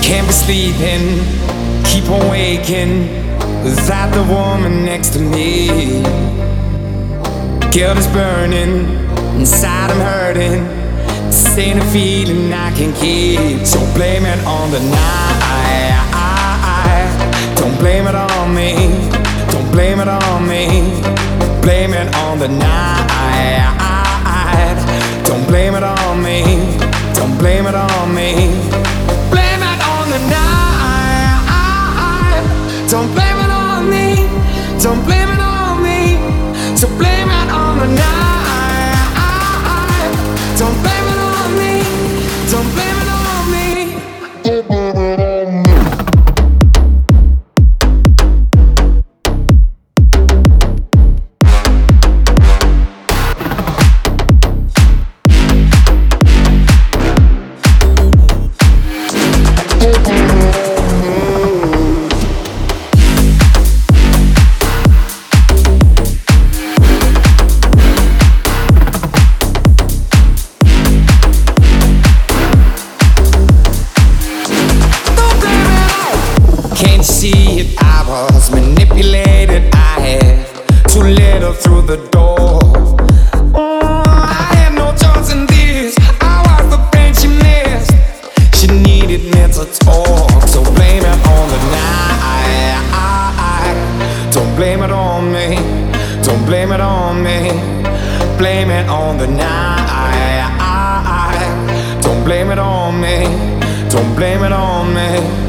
Can't be sleeping, keep on waking without the woman next to me. Guilt is burning, inside I'm hurting. This ain't a feeling I can keep. So blame it on the night. Don't blame it on me. Don't blame it on me. Blame it on the night. Don't blame it on me. Don't blame it on me. Blame it on the night. Don't blame it on me. Don't blame it on me. So blame it on the night. Don't blame it on me. Don't blame it on me. Don't blame it on me. Can't see it, I was manipulated. I had too little through the door. Oh, I had no choice in this. I was the pain she missed. She needed me to talk. So blame it on the night. Don't blame it on me. Don't blame it on me. Blame it on the night. Don't blame it on me. Don't blame it on me.